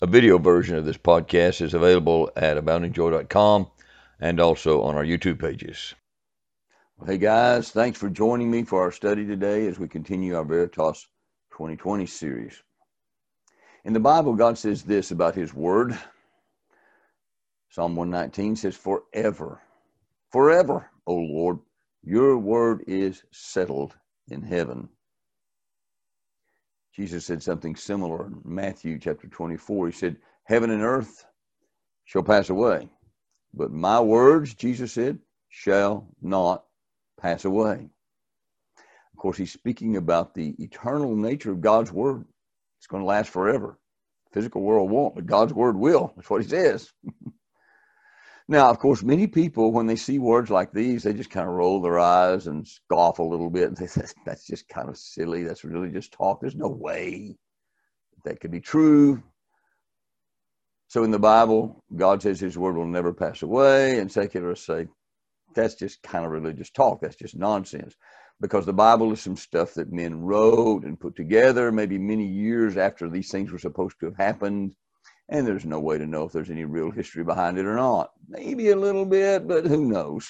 A video version of this podcast is available at aboundingjoy.com and also on our YouTube pages. Well, hey guys, thanks for joining me for our study today as we continue our Veritas 2020 series. In the Bible, God says this about His Word. Psalm 119 says, forever, O Lord, your word is settled in heaven. Jesus said something similar in Matthew chapter 24. He said, heaven and earth shall pass away, but my words, Jesus said, shall not pass away. Of course, he's speaking about the eternal nature of God's word. It's going to last forever. The physical world won't, but God's word will. That's what he says. Now, of course, many people, when they see words like these, they just kind of roll their eyes and scoff a little bit and say, that's just kind of silly. That's really just talk. There's no way that could be true. So in the Bible, God says his word will never pass away, and secularists say, that's just kind of religious talk. That's just nonsense. Because the Bible is some stuff that men wrote and put together maybe many years after these things were supposed to have happened. And there's no way to know if there's any real history behind it or not. Maybe a little bit, but who knows?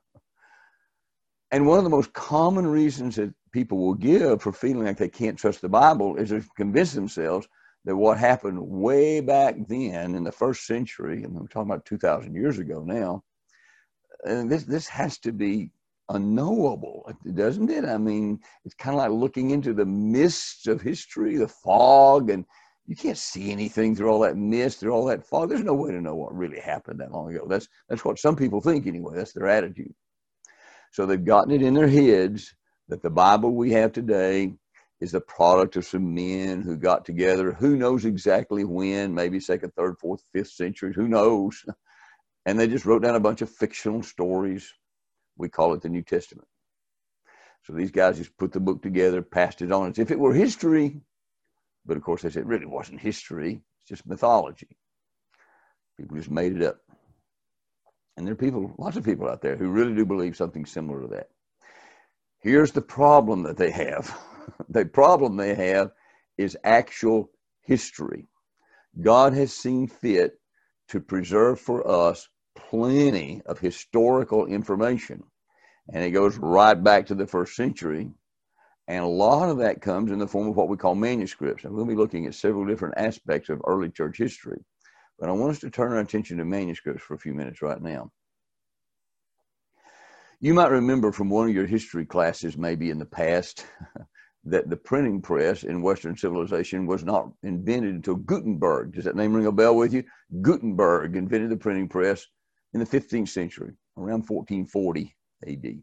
And one of the most common reasons that people will give for feeling like they can't trust the Bible is to convince themselves that what happened way back then in the first century, and we're talking about 2,000 years ago now, and this has to be unknowable, doesn't it? I mean, it's kind of like looking into the mists of history, the fog, and you can't see anything through all that mist, through all that fog. There's no way to know what really happened that long ago. That's what some people think anyway. That's their attitude. So they've gotten it in their heads that the Bible we have today is the product of some men who got together. Who knows exactly when? Maybe second, third, fourth, fifth centuries. Who knows? And they just wrote down a bunch of fictional stories. We call it the New Testament. So these guys just put the book together, passed it on as if it were history. But of course, they said it really wasn't history. It's just mythology. People just made it up. And there are people, lots of people out there who really do believe something similar to that. Here's the problem that they have. The problem they have is actual history. God has seen fit to preserve for us plenty of historical information. And it goes right back to the first century. And a lot of that comes in the form of what we call manuscripts. And we'll be looking at several different aspects of early church history. But I want us to turn our attention to manuscripts for a few minutes right now. You might remember from one of your history classes, maybe in the past, that the printing press in Western civilization was not invented until Gutenberg. Does that name ring a bell with you? Gutenberg invented the printing press in the 15th century, around 1440 AD.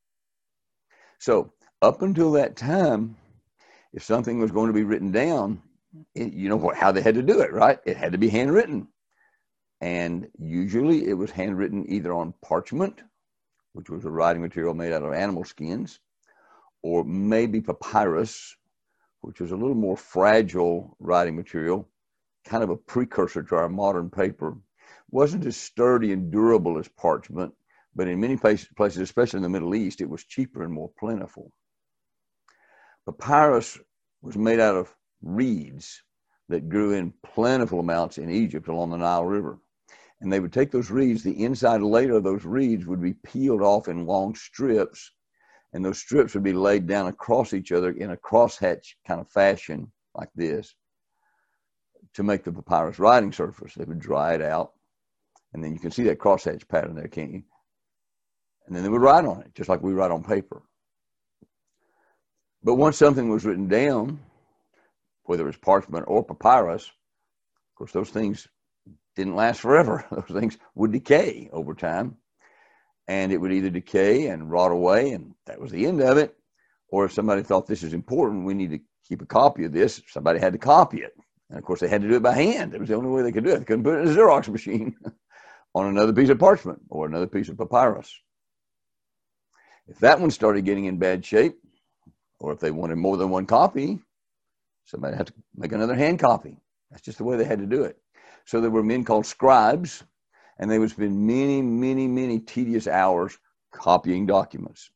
So up until that time, if something was going to be written down, you know how they had to do it, right? It had to be handwritten. And usually it was handwritten either on parchment, which was a writing material made out of animal skins, or maybe papyrus, which was a little more fragile writing material, kind of a precursor to our modern paper. Wasn't as sturdy and durable as parchment, but in many places, especially in the Middle East, it was cheaper and more plentiful. Papyrus was made out of reeds that grew in plentiful amounts in Egypt along the Nile River. And they would take those reeds, the inside layer of those reeds would be peeled off in long strips, and those strips would be laid down across each other in a crosshatch kind of fashion like this to make the papyrus writing surface. They would dry it out, and then you can see that crosshatch pattern there, can't you? And then they would write on it, just like we write on paper. But once something was written down, whether it's parchment or papyrus, of course, those things didn't last forever. Those things would decay over time. And it would either decay and rot away, and that was the end of it. Or if somebody thought this is important, we need to keep a copy of this, somebody had to copy it. And of course, they had to do it by hand. It was the only way they could do it. They couldn't put it in a Xerox machine on another piece of parchment or another piece of papyrus. If that one started getting in bad shape, or if they wanted more than one copy, somebody had to make another hand copy. That's just the way they had to do it. So there were men called scribes, and they would spend many, many, many tedious hours copying documents,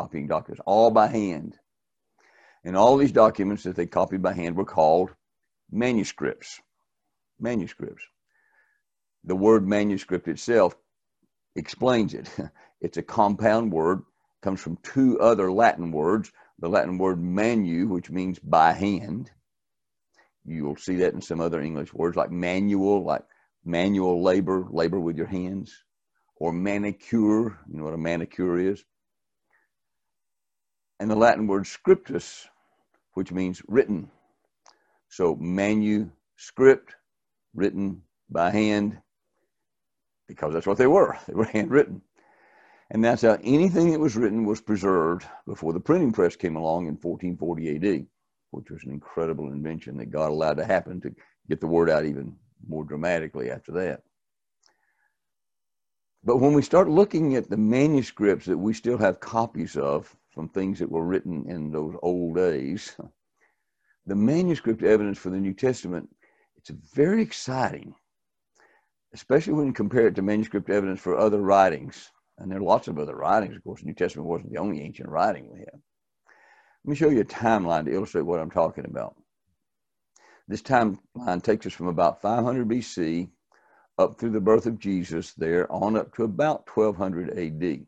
all by hand. And all these documents that they copied by hand were called manuscripts. Manuscripts. The word manuscript itself explains it. It's a compound word, comes from two other Latin words. The Latin word manu, which means by hand. You'll see that in some other English words like manual labor, labor with your hands, or manicure, you know what a manicure is. And the Latin word scriptus, which means written. So manuscript, written by hand, because that's what they were. They were handwritten. And that's how anything that was written was preserved before the printing press came along in 1440 AD, which was an incredible invention that God allowed to happen to get the word out even more dramatically after that. But when we start looking at the manuscripts that we still have copies of from things that were written in those old days, the manuscript evidence for the New Testament, it's very exciting, especially when you compare it to manuscript evidence for other writings. And there are lots of other writings. Of course, the New Testament wasn't the only ancient writing we have. Let me show you a timeline to illustrate what I'm talking about. This timeline takes us from about 500 BC up through the birth of Jesus there on up to about 1200 AD.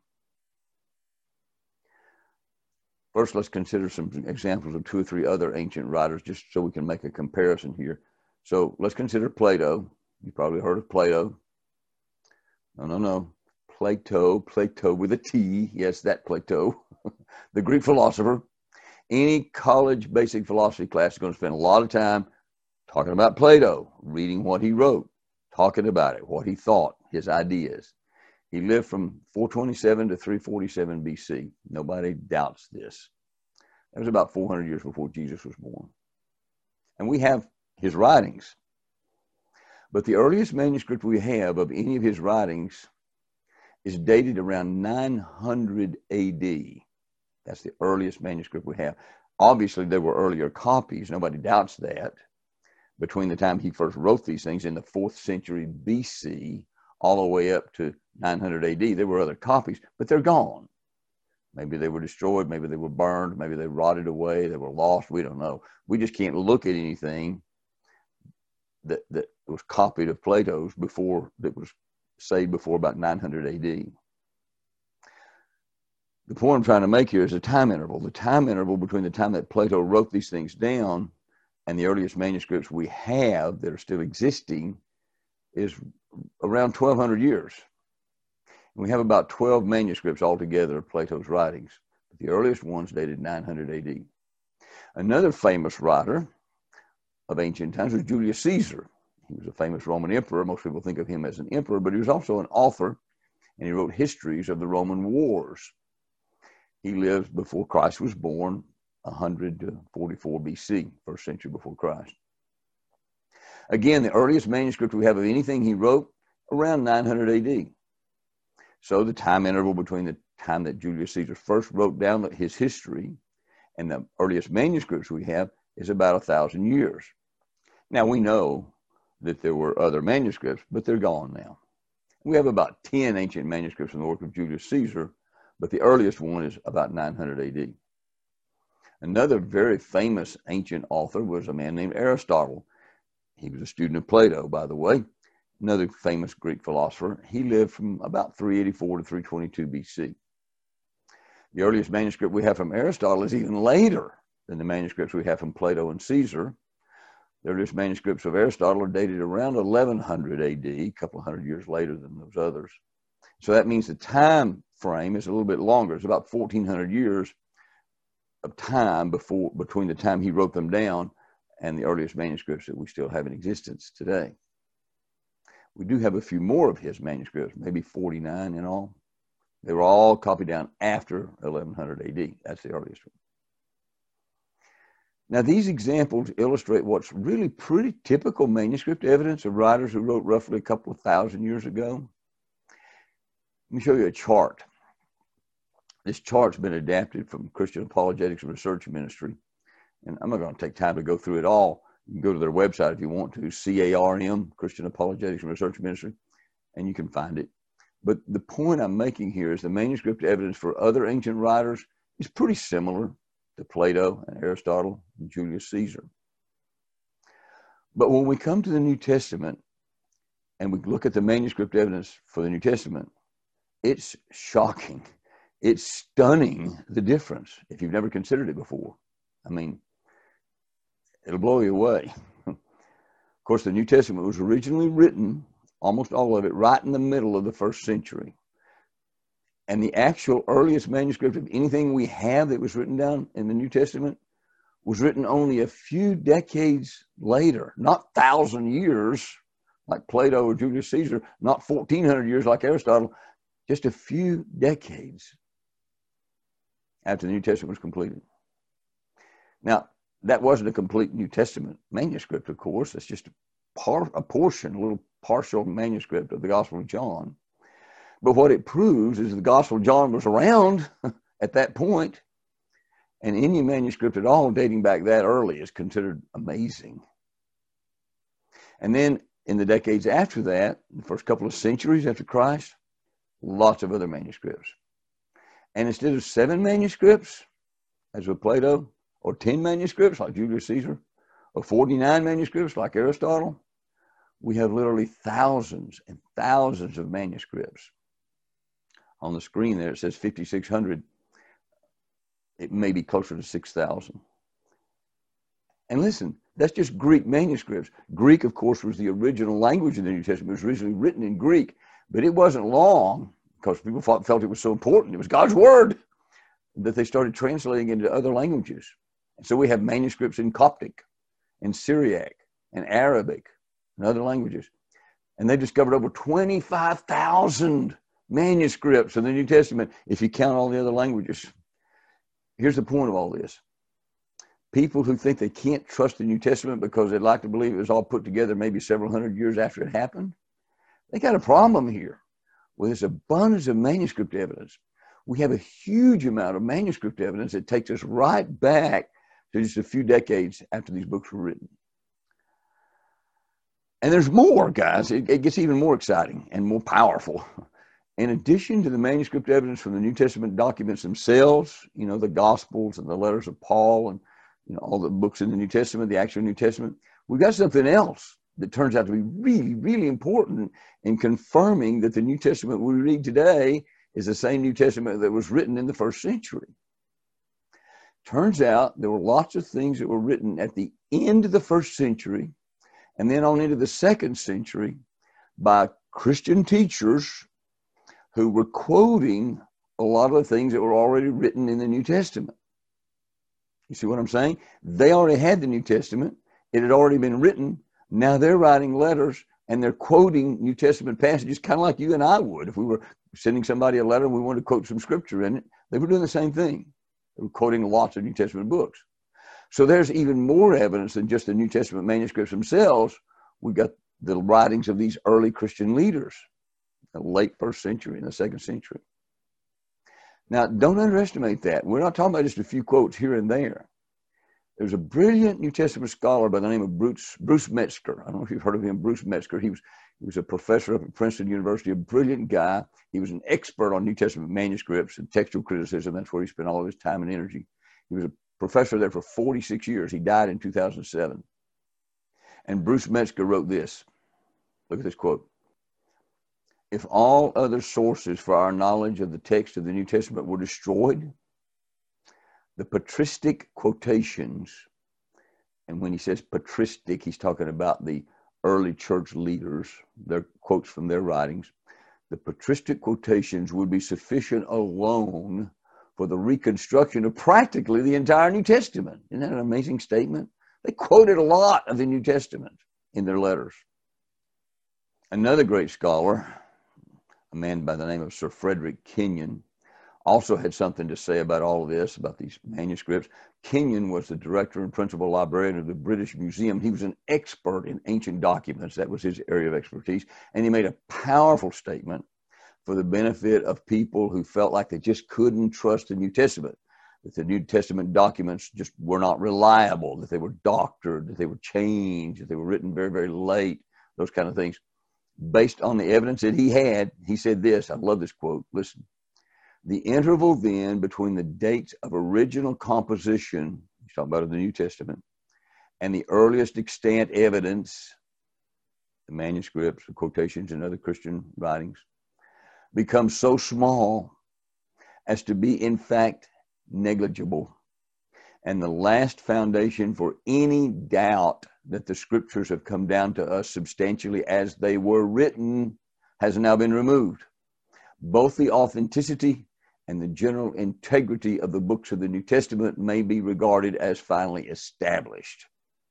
First, let's consider some examples of 2 or 3 other ancient writers just so we can make a comparison here. So let's consider Plato. You probably heard of Plato. No. Plato with a T. Yes, that Plato, the Greek philosopher. Any college basic philosophy class is going to spend a lot of time talking about Plato, reading what he wrote, talking about it, what he thought, his ideas. He lived from 427 to 347 BC. Nobody doubts this. That was about 400 years before Jesus was born. And we have his writings. But the earliest manuscript we have of any of his writings is dated around 900 AD. That's the earliest manuscript we have. Obviously, there were earlier copies. Nobody doubts that. Between the time he first wrote these things in the 4th century BC all the way up to 900 AD, there were other copies, but they're gone. Maybe they were destroyed. Maybe they were burned. Maybe they rotted away. They were lost. We don't know. We just can't look at anything that was copied of Plato's before, that was saved before about 900 AD. The point I'm trying to make here is a time interval. The time interval between the time that Plato wrote these things down and the earliest manuscripts we have that are still existing is around 1,200 years. We have about 12 manuscripts altogether of Plato's writings. The earliest ones dated 900 AD. Another famous writer of ancient times was Julius Caesar. He was a famous Roman emperor. Most people think of him as an emperor, but he was also an author, and he wrote histories of the Roman wars. He lived before Christ was born, 144 BC, 1st century before Christ. Again, the earliest manuscript we have of anything he wrote, around 900 AD. So the time interval between the time that Julius Caesar first wrote down his history and the earliest manuscripts we have is about 1,000 years. Now, we know that there were other manuscripts, but they're gone now. We have about 10 ancient manuscripts in the work of Julius Caesar, but the earliest one is about 900 AD. Another very famous ancient author was a man named Aristotle. He was a student of Plato, by the way. Another famous Greek philosopher. He lived from about 384 to 322 BC. The earliest manuscript we have from Aristotle is even later than the manuscripts we have from Plato and Caesar. The earliest manuscripts of Aristotle are dated around 1100 AD, a couple of hundred years later than those others. So that means the time frame is a little bit longer. It's about 1,400 years of time between the time he wrote them down and the earliest manuscripts that we still have in existence today. We do have a few more of his manuscripts, maybe 49 in all. They were all copied down after 1100 AD. That's the earliest one. Now, these examples illustrate what's really pretty typical manuscript evidence of writers who wrote roughly a couple of thousand years ago. Let me show you a chart. This chart's been adapted from Christian Apologetics and Research Ministry. And I'm not going to take time to go through it all. You can go to their website if you want to, CARM, Christian Apologetics and Research Ministry, and you can find it. But the point I'm making here is the manuscript evidence for other ancient writers is pretty similar to Plato and Aristotle and Julius Caesar. But when we come to the New Testament and we look at the manuscript evidence for the New Testament, it's shocking. It's stunning, the difference, if you've never considered it before. I mean, it'll blow you away. Of course, the New Testament was originally written, almost all of it, right in the middle of the first century. And the actual earliest manuscript of anything we have that was written down in the New Testament was written only a few decades later, not 1,000 years like Plato or Julius Caesar, not 1,400 years like Aristotle, just a few decades after the New Testament was completed. Now, that wasn't a complete New Testament manuscript, of course. It's just a portion, a little partial manuscript of the Gospel of John. But what it proves is the Gospel of John was around at that point, and any manuscript at all dating back that early is considered amazing. And then in the decades after that, the first couple of centuries after Christ, lots of other manuscripts. And instead of 7 manuscripts, as with Plato, or 10 manuscripts like Julius Caesar, or 49 manuscripts like Aristotle, we have literally thousands and thousands of manuscripts. On the screen there, it says 5,600. It may be closer to 6,000. And listen, that's just Greek manuscripts. Greek, of course, was the original language of the New Testament. It was originally written in Greek, but it wasn't long, because people felt it was so important. It was God's word, that they started translating into other languages. And so we have manuscripts in Coptic, and Syriac, and Arabic, and other languages. And they discovered over 25,000 manuscripts of the New Testament, if you count all the other languages. Here's the point of all this. People who think they can't trust the New Testament because they'd like to believe it was all put together maybe several hundred years after it happened, they got a problem here with this abundance of manuscript evidence. We have a huge amount of manuscript evidence that takes us right back to just a few decades after these books were written. And there's more, guys. It gets even more exciting and more powerful. In addition to the manuscript evidence from the New Testament documents themselves, the Gospels and the letters of Paul and all the books in the New Testament, the actual New Testament, we've got something else that turns out to be really, really important in confirming that the New Testament we read today is the same New Testament that was written in the first century. Turns out there were lots of things that were written at the end of the first century and then on into the second century by Christian teachers who were quoting a lot of the things that were already written in the New Testament. You see what I'm saying? They already had the New Testament. It had already been written. Now they're writing letters and they're quoting New Testament passages, kind of like you and I would. If we were sending somebody a letter and we wanted to quote some scripture in it, they were doing the same thing. They were quoting lots of New Testament books. So there's even more evidence than just the New Testament manuscripts themselves. We've got the writings of these early Christian leaders, the late first century and the second century. Now, don't underestimate that. We're not talking about just a few quotes here and there. There's a brilliant New Testament scholar by the name of Bruce Metzger. I don't know if you've heard of him, Bruce Metzger. He was a professor up at Princeton University, a brilliant guy. He was an expert on New Testament manuscripts and textual criticism. That's where he spent all of his time and energy. He was a professor there for 46 years. He died in 2007. And Bruce Metzger wrote this. Look at this quote. If all other sources for our knowledge of the text of the New Testament were destroyed, the patristic quotations, and when he says patristic, he's talking about the early church leaders, their quotes from their writings, the patristic quotations would be sufficient alone for the reconstruction of practically the entire New Testament. Isn't that an amazing statement? They quoted a lot of the New Testament in their letters. Another great scholar, a man by the name of Sir Frederick Kenyon, also had something to say about all of this, about these manuscripts. Kenyon was the director and principal librarian of the British Museum. He was an expert in ancient documents. That was his area of expertise. And he made a powerful statement for the benefit of people who felt like they just couldn't trust the New Testament, that the New Testament documents just were not reliable, that they were doctored, that they were changed, that they were written very, very late, those kind of things. Based on the evidence that he had, he said this, I love this quote, listen. The interval then between the dates of original composition, he's talking about in the New Testament, and the earliest extant evidence, the manuscripts, the quotations, and other Christian writings, become so small as to be, in fact, negligible. And the last foundation for any doubt that the scriptures have come down to us substantially as they were written has now been removed. Both the authenticity and the general integrity of the books of the New Testament may be regarded as finally established.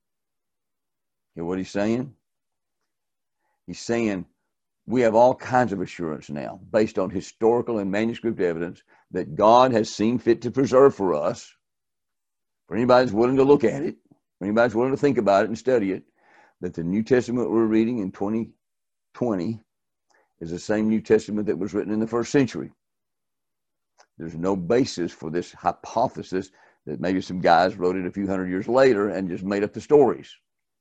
Hear what he's saying? He's saying we have all kinds of assurance now based on historical and manuscript evidence that God has seen fit to preserve for us. For anybody that's willing to look at it, for anybody that's willing to think about it and study it, that the New Testament we're reading in 2020 is the same New Testament that was written in the first century. There's no basis for this hypothesis that maybe some guys wrote it a few hundred years later and just made up the stories.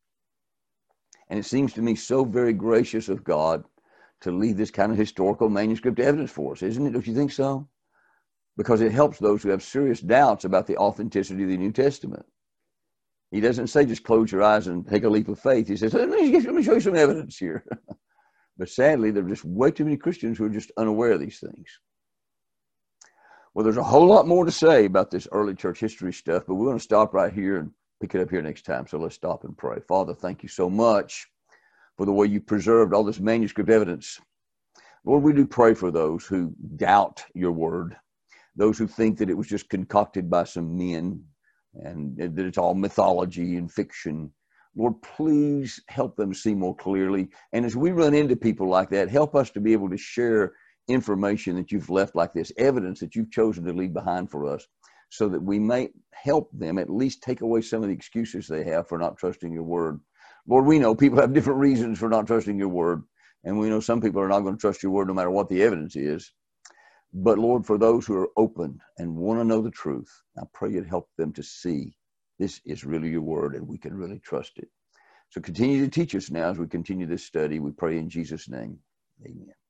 And it seems to me so very gracious of God to leave this kind of historical manuscript evidence for us, isn't it? Don't you think so? Because it helps those who have serious doubts about the authenticity of the New Testament. He doesn't say just close your eyes and take a leap of faith. He says, let me show you some evidence here. But sadly, there are just way too many Christians who are just unaware of these things. Well, there's a whole lot more to say about this early church history stuff, but we're going to stop right here and pick it up here next time. So let's stop and pray. Father, thank you so much for the way you preserved all this manuscript evidence. Lord, we do pray for those who doubt your word, those who think that it was just concocted by some men and that it's all mythology and fiction. Lord, please help them see more clearly. And as we run into people like that, help us to be able to share information that you've left like this, evidence that you've chosen to leave behind for us, so that we may help them at least take away some of the excuses they have for not trusting your word. Lord, we know people have different reasons for not trusting your word, and we know some people are not going to trust your word no matter what the evidence is. But Lord, for those who are open and want to know the truth, I pray you'd help them to see this is really your word and we can really trust it. So continue to teach us now as we continue this study. We pray in Jesus' name. Amen.